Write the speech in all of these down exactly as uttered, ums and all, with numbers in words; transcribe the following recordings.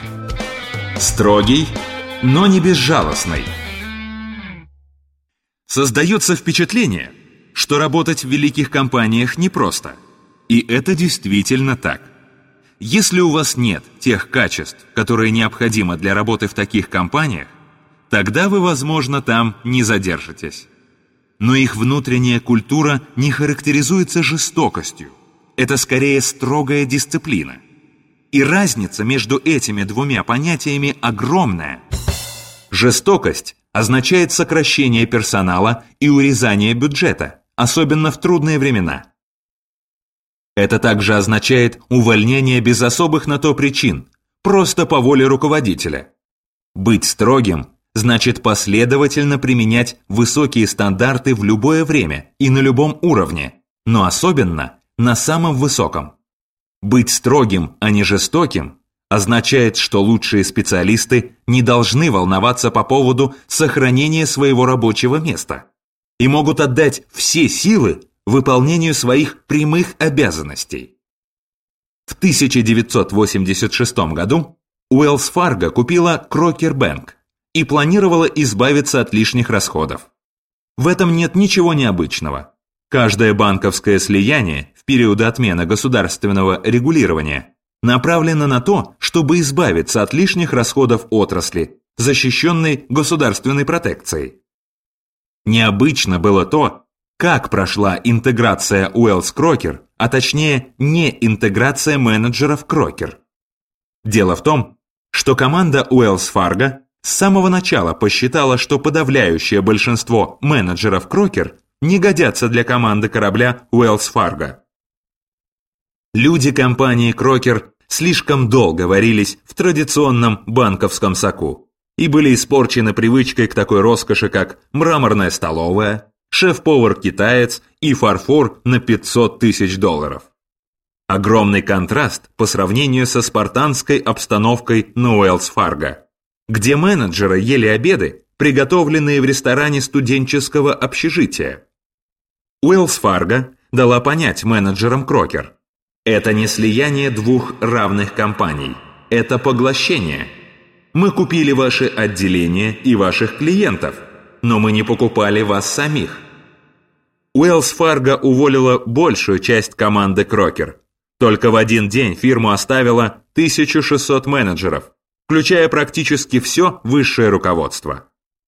Строгий, но не безжалостный. Создается впечатление, что работать в великих компаниях непросто. И это действительно так. Если у вас нет тех качеств, которые необходимы для работы в таких компаниях, тогда вы, возможно, там не задержитесь. Но их внутренняя культура не характеризуется жестокостью. Это скорее строгая дисциплина. И разница между этими двумя понятиями огромная. Жестокость означает сокращение персонала и урезание бюджета, особенно в трудные времена. Это также означает увольнение без особых на то причин, просто по воле руководителя. Быть строгим значит последовательно применять высокие стандарты в любое время и на любом уровне, но особенно на самом высоком. Быть строгим, а не жестоким, означает, что лучшие специалисты не должны волноваться по поводу сохранения своего рабочего места и могут отдать все силы выполнению своих прямых обязанностей. В тысяча девятьсот восемьдесят шестом году Уэллс Фарго купила Крокер Бэнк и планировала избавиться от лишних расходов. В этом нет ничего необычного. Каждое банковское слияние в периоды отмены государственного регулирования направлено на то, чтобы избавиться от лишних расходов отрасли, защищенной государственной протекцией. Необычно было то, как прошла интеграция Уэллс Крокер, а точнее не интеграция менеджеров Крокер. Дело в том, что команда Уэллс Фарго с самого начала посчитала, что подавляющее большинство менеджеров Крокер не годятся для команды корабля Уэллс Фарго. Люди компании Крокер слишком долго варились в традиционном банковском соку и были испорчены привычкой к такой роскоши, как мраморная столовая, шеф-повар-китаец и фарфор на пятьсот тысяч долларов. Огромный контраст по сравнению со спартанской обстановкой на Уэллс Фарго, где менеджеры ели обеды, приготовленные в ресторане студенческого общежития. Уэллс Фарго дала понять менеджерам Крокер: это не слияние двух равных компаний, это поглощение. Мы купили ваши отделения и ваших клиентов, но мы не покупали вас самих. Уэллс Фарго уволила большую часть команды Крокер. Только в один день фирму оставило тысяча шестьсот менеджеров, включая практически все высшее руководство.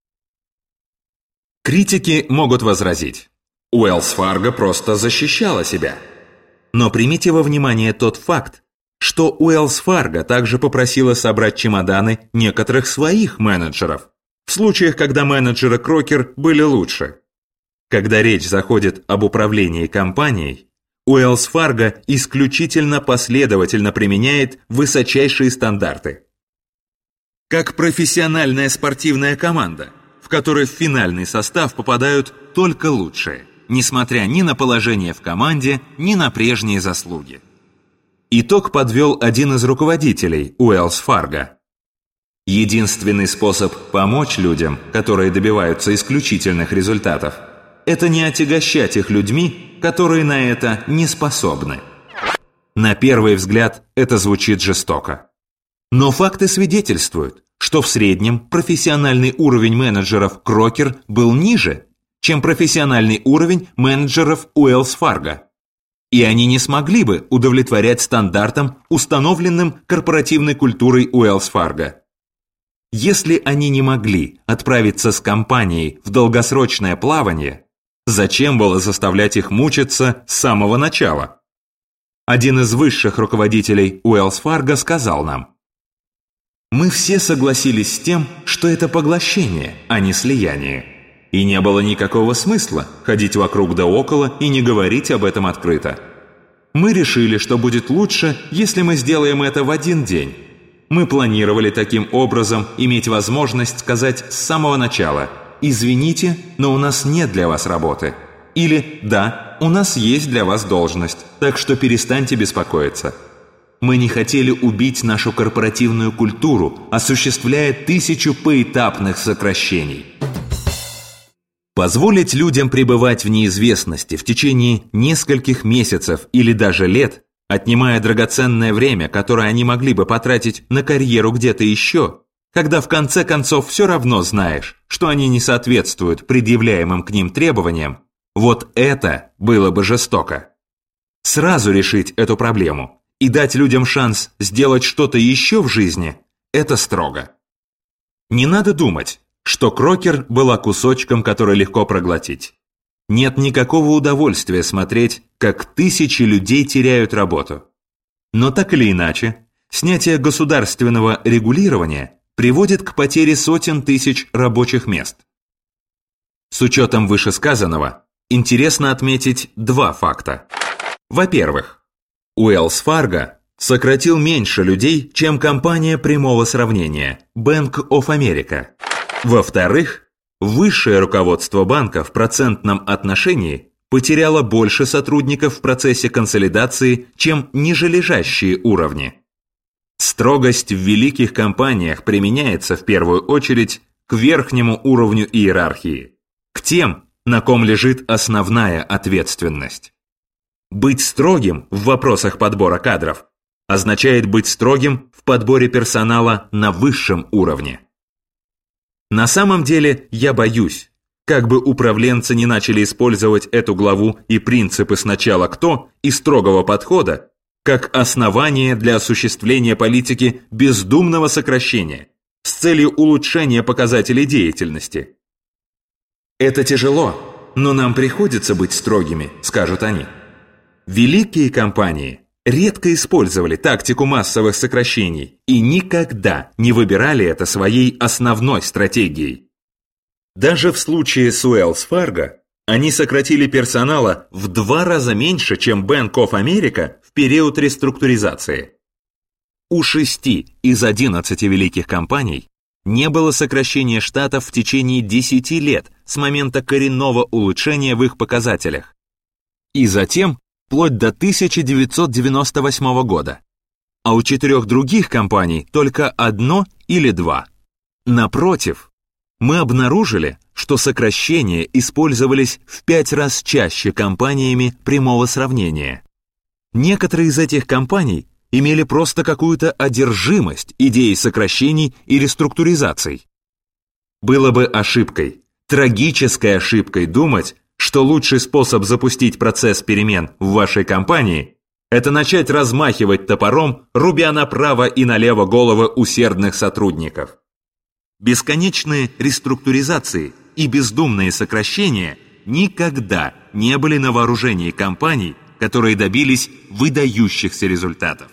Критики могут возразить: Уэллс Фарго просто защищала себя. Но примите во внимание тот факт, что Уэллс Фарго также попросила собрать чемоданы некоторых своих менеджеров, в случаях, когда менеджеры Крокер были лучше. Когда речь заходит об управлении компанией, Уэллс Фарго исключительно последовательно применяет высочайшие стандарты. Как профессиональная спортивная команда, в которой в финальный состав попадают только лучшие, несмотря ни на положение в команде, ни на прежние заслуги. Итог подвел один из руководителей Уэллс Фарго. Единственный способ помочь людям, которые добиваются исключительных результатов, это не отягощать их людьми, которые на это не способны. На первый взгляд это звучит жестоко. Но факты свидетельствуют, что в среднем профессиональный уровень менеджеров Крокер был ниже, чем профессиональный уровень менеджеров Уэллс Фарго. И они не смогли бы удовлетворять стандартам, установленным корпоративной культурой Уэллс Фарго. Если они не могли отправиться с компанией в долгосрочное плавание, зачем было заставлять их мучиться с самого начала? Один из высших руководителей Уэллс Фарго сказал нам: «Мы все согласились с тем, что это поглощение, а не слияние. И не было никакого смысла ходить вокруг да около и не говорить об этом открыто. Мы решили, что будет лучше, если мы сделаем это в один день. Мы планировали таким образом иметь возможность сказать с самого начала: «Извините, но у нас нет для вас работы». Или «Да, у нас есть для вас должность, так что перестаньте беспокоиться». Мы не хотели убить нашу корпоративную культуру, осуществляя тысячу поэтапных сокращений. Позволить людям пребывать в неизвестности в течение нескольких месяцев или даже лет отнимая драгоценное время, которое они могли бы потратить на карьеру где-то еще, когда в конце концов все равно знаешь, что они не соответствуют предъявляемым к ним требованиям, вот это было бы жестоко. Сразу решить эту проблему и дать людям шанс сделать что-то еще в жизни – это строго. Не надо думать, что Крокер была кусочком, который легко проглотить. Нет никакого удовольствия смотреть, как тысячи людей теряют работу. Но так или иначе, снятие государственного регулирования приводит к потере сотен тысяч рабочих мест. С учетом вышесказанного, интересно отметить два факта. Во-первых, Уэллс Фарго сократил меньше людей, чем компания прямого сравнения Bank of America. Во-вторых, высшее руководство банка в процентном отношении потеряло больше сотрудников в процессе консолидации, чем нижележащие уровни. Строгость в великих компаниях применяется в первую очередь к верхнему уровню иерархии, к тем, на ком лежит основная ответственность. Быть строгим в вопросах подбора кадров означает быть строгим в подборе персонала на высшем уровне. На самом деле я боюсь, как бы управленцы не начали использовать эту главу и принципы «сначала кто» и строгого подхода как основание для осуществления политики бездумного сокращения с целью улучшения показателей деятельности. «Это тяжело, но нам приходится быть строгими», – скажут они. Великие компании редко использовали тактику массовых сокращений и никогда не выбирали это своей основной стратегией. Даже в случае с Уэллс Фарго они сократили персонала в два раза меньше, чем Bank of America в период реструктуризации. У шести из одиннадцати великих компаний не было сокращения штатов в течение десяти лет с момента коренного улучшения в их показателях. И затем вплоть до тысяча девятьсот девяносто восьмого года. А у четырех других компаний только одно или два. Напротив, мы обнаружили, что сокращения использовались в пять раз чаще компаниями прямого сравнения. Некоторые из этих компаний имели просто какую-то одержимость идеей сокращений и реструктуризаций. Было бы ошибкой, трагической ошибкой думать, что лучший способ запустить процесс перемен в вашей компании – это начать размахивать топором, рубя направо и налево головы усердных сотрудников. Бесконечные реструктуризации и бездумные сокращения никогда не были на вооружении компаний, которые добились выдающихся результатов.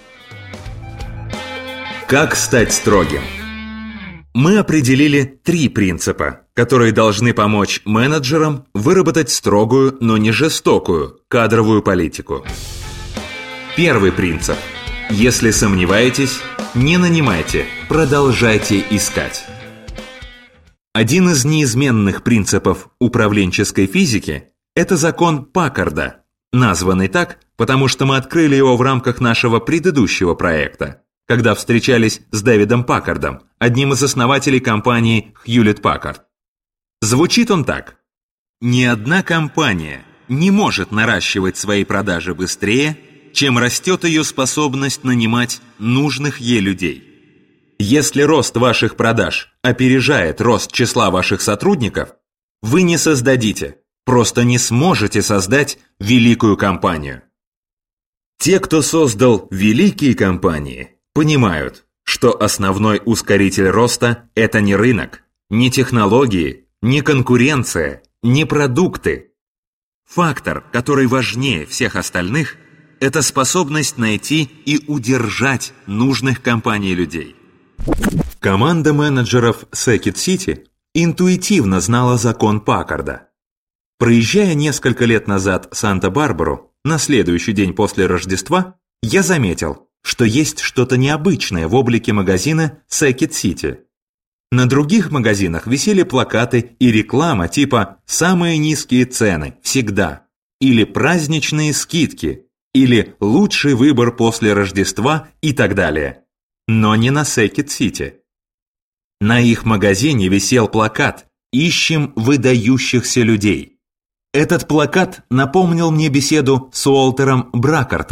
Как стать строгим? Мы определили три принципа, которые должны помочь менеджерам выработать строгую, но не жестокую кадровую политику. Первый принцип. Если сомневаетесь, не нанимайте, продолжайте искать. Один из неизменных принципов управленческой физики – это закон Паккарда, названный так, потому что мы открыли его в рамках нашего предыдущего проекта, когда встречались с Дэвидом Паккардом, одним из основателей компании Hewlett-Packard. Звучит он так. Ни одна компания не может наращивать свои продажи быстрее, чем растет ее способность нанимать нужных ей людей. Если рост ваших продаж опережает рост числа ваших сотрудников, вы не создадите, просто не сможете создать великую компанию. Те, кто создал великие компании, понимают, что основной ускоритель роста – это не рынок, не технологии, не конкуренция, не продукты. Фактор, который важнее всех остальных – это способность найти и удержать нужных компаний людей. Команда менеджеров Second City интуитивно знала закон Паккарда. Проезжая несколько лет назад Санта-Барбару, на следующий день после Рождества, я заметил, что есть что-то необычное в облике магазина Second City. На других магазинах висели плакаты и реклама типа «Самые низкие цены, всегда» или «Праздничные скидки» или «Лучший выбор после Рождества» и так далее. Но не на Second City. На их магазине висел плакат «Ищем выдающихся людей». Этот плакат напомнил мне беседу с Уолтером Бракартом,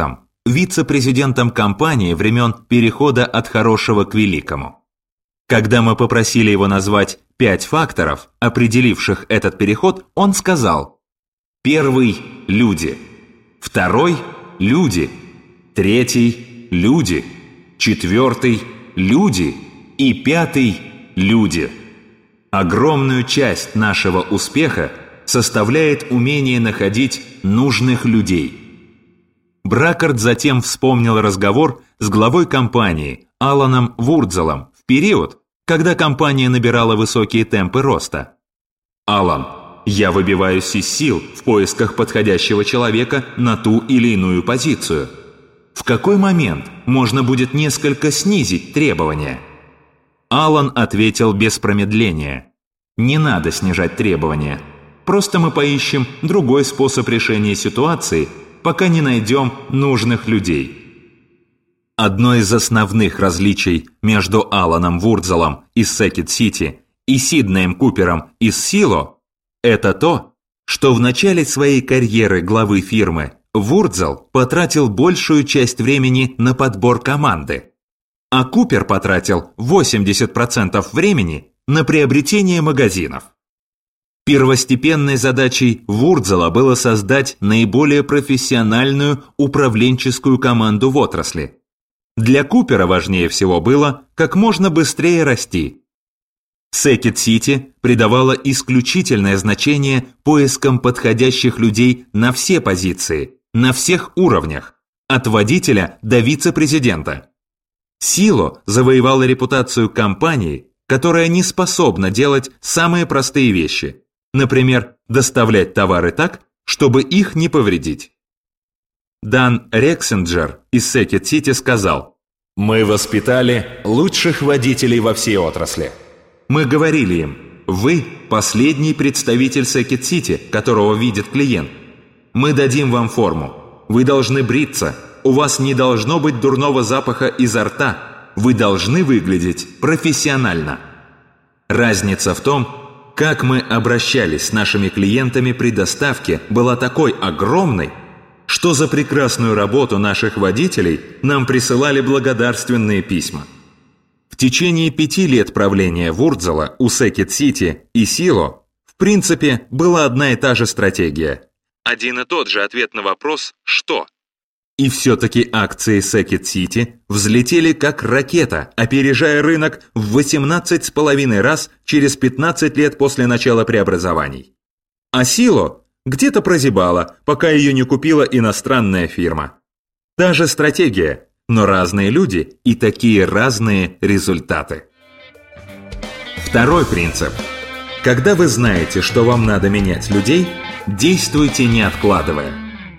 вице-президентом компании времен перехода от хорошего к великому. Когда мы попросили его назвать пять факторов, определивших этот переход, он сказал: первый – люди, второй – люди, третий – люди, четвертый – люди и пятый – люди. Огромную часть нашего успеха составляет умение находить нужных людей. Бракард затем вспомнил разговор с главой компании Аланом Вурдзелом в период, когда компания набирала высокие темпы роста. «Алан, я выбиваюсь из сил в поисках подходящего человека на ту или иную позицию. В какой момент можно будет несколько снизить требования?» Алан ответил без промедления: «Не надо снижать требования. Просто мы поищем другой способ решения ситуации, пока не найдем нужных людей». Одно из основных различий между Аланом Вурдзелом из Секит-Сити и Сиднеем Купером из Сило – это то, что в начале своей карьеры главы фирмы Вурдзел потратил большую часть времени на подбор команды, а Купер потратил восемьдесят процентов времени на приобретение магазинов. Первостепенной задачей Вурдзела было создать наиболее профессиональную управленческую команду в отрасли. Для Купера важнее всего было как можно быстрее расти. Секит-Сити придавала исключительное значение поискам подходящих людей на все позиции, на всех уровнях, от водителя до вице-президента. Сило завоевала репутацию компании, которая не способна делать самые простые вещи, например, доставлять товары так, чтобы их не повредить. Дан Рексинджер из Секит-Сити сказал: «Мы воспитали лучших водителей во всей отрасли. Мы говорили им: вы – последний представитель Секит-Сити, которого видит клиент. Мы дадим вам форму. Вы должны бриться. У вас не должно быть дурного запаха изо рта. Вы должны выглядеть профессионально». Разница в том, как мы обращались с нашими клиентами при доставке, была такой огромной, что за прекрасную работу наших водителей нам присылали благодарственные письма. В течение пяти лет правления Вурдзела у Секит-Сити и Сило в принципе была одна и та же стратегия. Один и тот же ответ на вопрос «что?». И все-таки акции Секит-Сити взлетели как ракета, опережая рынок в восемнадцать с половиной раз через пятнадцать лет после начала преобразований. А Сило где-то прозябала, пока ее не купила иностранная фирма. Та же стратегия, но разные люди и такие разные результаты. Второй принцип. Когда вы знаете, что вам надо менять людей, действуйте не откладывая.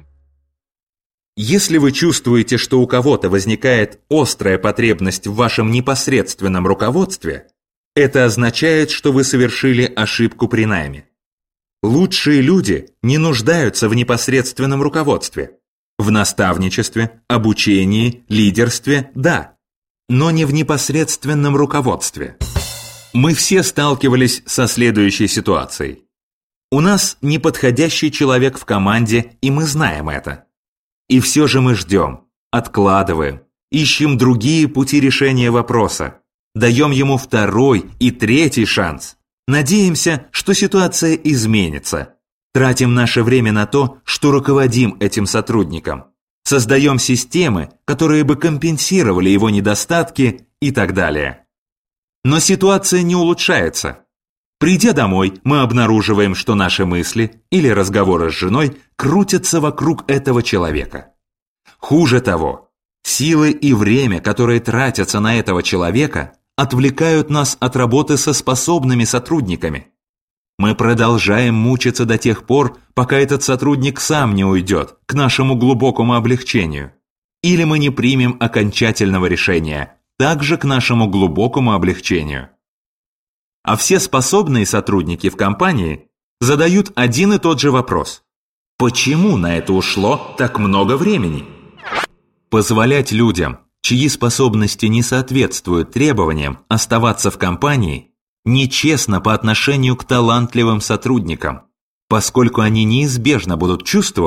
Если вы чувствуете, что у кого-то возникает острая потребность в вашем непосредственном руководстве, это означает, что вы совершили ошибку при найме. Лучшие люди не нуждаются в непосредственном руководстве. В наставничестве, обучении, лидерстве – да, но не в непосредственном руководстве. Мы все сталкивались со следующей ситуацией. У нас неподходящий человек в команде, и мы знаем это. И все же мы ждем, откладываем, ищем другие пути решения вопроса, даем ему второй и третий шанс. Надеемся, что ситуация изменится. Тратим наше время на то, что руководим этим сотрудником. Создаем системы, которые бы компенсировали его недостатки и так далее. Но ситуация не улучшается. Придя домой, мы обнаруживаем, что наши мысли или разговоры с женой крутятся вокруг этого человека. Хуже того, силы и время, которые тратятся на этого человека, отвлекают нас от работы со способными сотрудниками. Мы продолжаем мучиться до тех пор, пока этот сотрудник сам не уйдет к нашему глубокому облегчению. Или мы не примем окончательного решения, также к нашему глубокому облегчению. А все способные сотрудники в компании задают один и тот же вопрос: почему на это ушло так много времени? Позволять людям, чьи способности не соответствуют требованиям, оставаться в компании, нечестно по отношению к талантливым сотрудникам, поскольку они неизбежно будут чувствовать,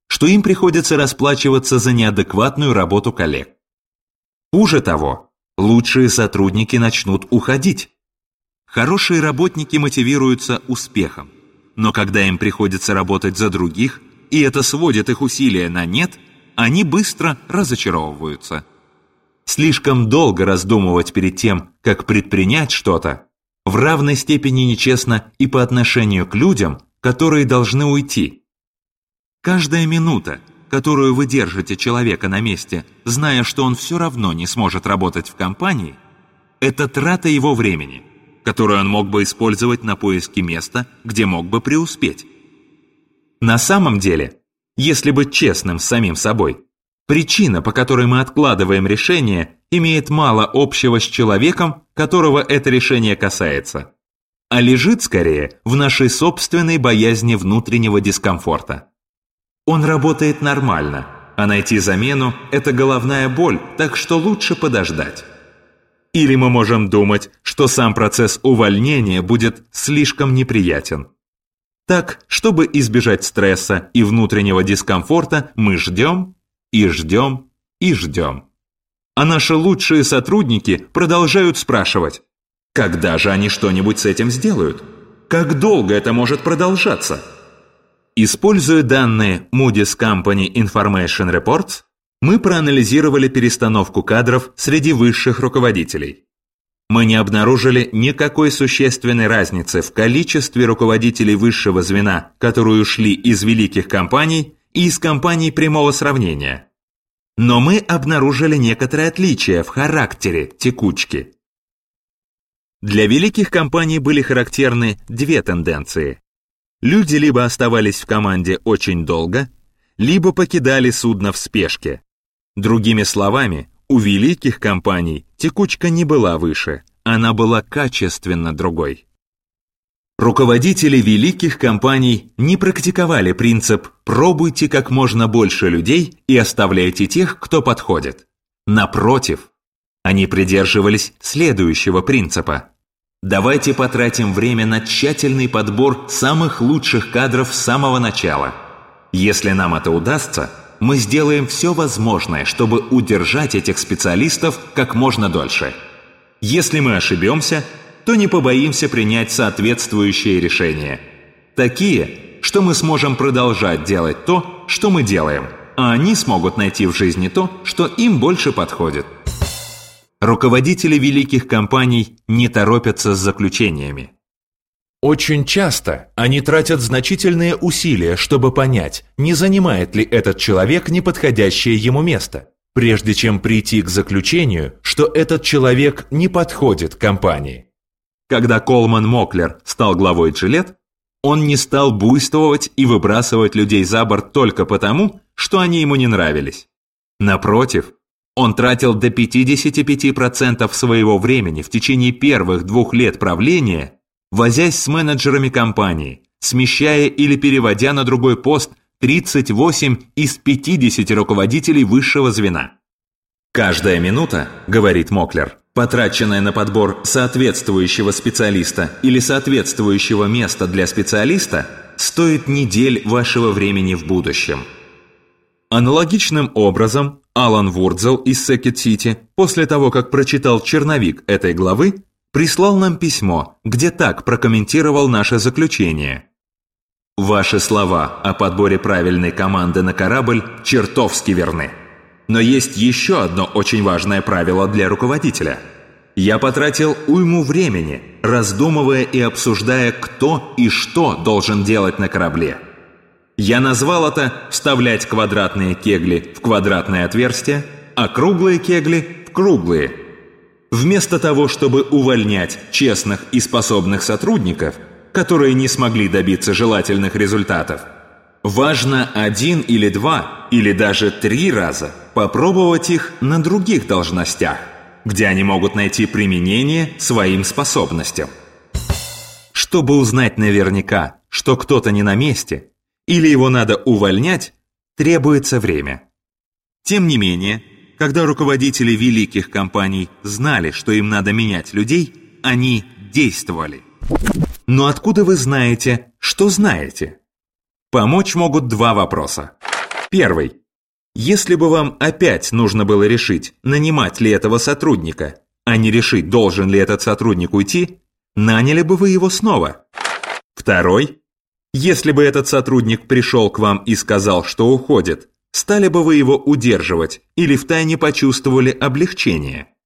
что им приходится расплачиваться за неадекватную работу коллег. Хуже того, лучшие сотрудники начнут уходить. Хорошие работники мотивируются успехом, но когда им приходится работать за других, и это сводит их усилия на нет, они быстро разочаровываются. Слишком долго раздумывать перед тем, как предпринять что-то, в равной степени нечестно и по отношению к людям, которые должны уйти. Каждая минута, которую вы держите человека на месте, зная, что он все равно не сможет работать в компании, это трата его времени, которую он мог бы использовать на поиске места, где мог бы преуспеть. На самом деле, если быть честным с самим собой, причина, по которой мы откладываем решение, имеет мало общего с человеком, которого это решение касается, а лежит скорее в нашей собственной боязни внутреннего дискомфорта. Он работает нормально, а найти замену – это головная боль, так что лучше подождать. Или мы можем думать, что сам процесс увольнения будет слишком неприятен. Так, чтобы избежать стресса и внутреннего дискомфорта, мы ждем и ждем и ждем. А наши лучшие сотрудники продолжают спрашивать, когда же они что-нибудь с этим сделают? Как долго это может продолжаться? Используя данные Moody's Company Information Reports, мы проанализировали перестановку кадров среди высших руководителей. Мы не обнаружили никакой существенной разницы в количестве руководителей высшего звена, которые ушли из великих компаний и из компаний прямого сравнения. Но мы обнаружили некоторые отличия в характере текучки. Для великих компаний были характерны две тенденции. Люди либо оставались в команде очень долго, либо покидали судно в спешке. Другими словами, у великих компаний текучка не была выше, она была качественно другой. Руководители великих компаний не практиковали принцип «пробуйте как можно больше людей и оставляйте тех, кто подходит». Напротив, они придерживались следующего принципа. Давайте потратим время на тщательный подбор самых лучших кадров с самого начала. Если нам это удастся, мы сделаем все возможное, чтобы удержать этих специалистов как можно дольше. Если мы ошибемся, то не побоимся принять соответствующие решения. Такие, что мы сможем продолжать делать то, что мы делаем, а они смогут найти в жизни то, что им больше подходит. Руководители великих компаний не торопятся с заключениями. Очень часто они тратят значительные усилия, чтобы понять, не занимает ли этот человек неподходящее ему место, прежде чем прийти к заключению, что этот человек не подходит компании. Когда Колман Моклер стал главой Gillette, он не стал буйствовать и выбрасывать людей за борт только потому, что они ему не нравились. Напротив, он тратил до пятьдесят пять процентов своего времени в течение первых двух лет правления, возясь с менеджерами компании, смещая или переводя на другой пост тридцать восемь из пятидесяти руководителей высшего звена. «Каждая минута, — говорит Моклер, — потраченная на подбор соответствующего специалиста или соответствующего места для специалиста, стоит недель вашего времени в будущем». Аналогичным образом Алан Вурдзел из Second City после того, как прочитал черновик этой главы, прислал нам письмо, где так прокомментировал наше заключение. «Ваши слова о подборе правильной команды на корабль чертовски верны. Но есть еще одно очень важное правило для руководителя. Я потратил уйму времени, раздумывая и обсуждая, кто и что должен делать на корабле. Я назвал это «вставлять квадратные кегли в квадратные отверстия, а круглые кегли в круглые». Вместо того, чтобы увольнять честных и способных сотрудников, которые не смогли добиться желательных результатов, важно один или два, или даже три раза попробовать их на других должностях, где они могут найти применение своим способностям. Чтобы узнать наверняка, что кто-то не на месте, или его надо увольнять, требуется время. Тем не менее, когда руководители великих компаний знали, что им надо менять людей, они действовали. Но откуда вы знаете, что знаете? Помочь могут два вопроса. Первый. Если бы вам опять нужно было решить, нанимать ли этого сотрудника, а не решить, должен ли этот сотрудник уйти, наняли бы вы его снова. Второй. Если бы этот сотрудник пришел к вам и сказал, что уходит, стали бы вы его удерживать или втайне почувствовали облегчение?